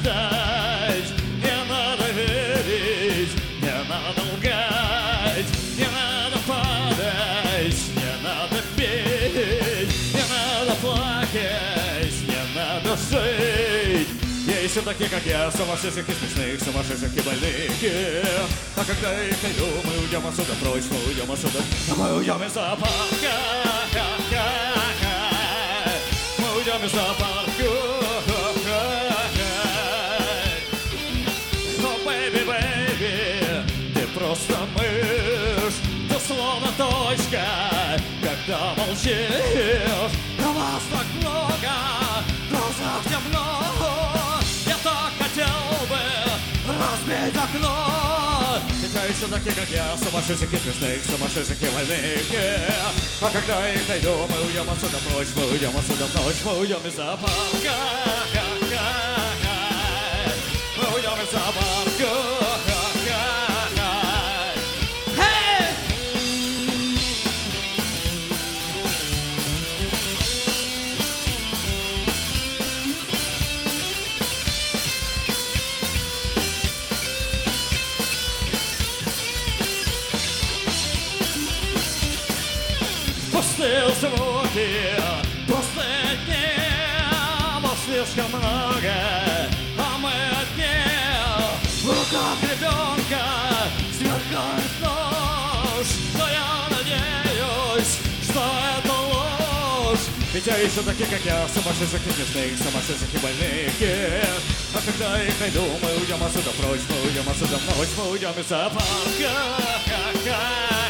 ждать, не надо верить, не надо лгать, не надо падать, не надо петь, не надо плакать, не надо жить. Есть все такие, как я, сумасшедших и смешных, сумасшедших и больных. А когда их найду, мы уйдем отсюда прочь, мы уйдем отсюда, мы уйдем из зоопарка. Мы уйдем из зоопарка. Oh, baby, baby, ты просто мышь, ты словно точка, когда молчишь. Но вас так много, в глазах темно. Я так хотел бы разбить окно. Ведь еще такие, как я, сумасшедших и смешных, сумасшедших и больных. А когда их найду, мы уйдем отсюда прочь, мы уйдем отсюда прочь, мы уйдем из зоопарка. Мы уйдем из зоопарка. Пустые звуки, пустые дни, но слишком много, а мы одни. В руках ребенка сверкает нож, но я надеюсь, что это ложь. Ведь я еще такие, как я, сумасшедших и смешных, сумасшедших и больных. А когда их найду, мы уйдем отсюда прочь, мы уйдем отсюда в ночь, мы уйдем из зоопарка.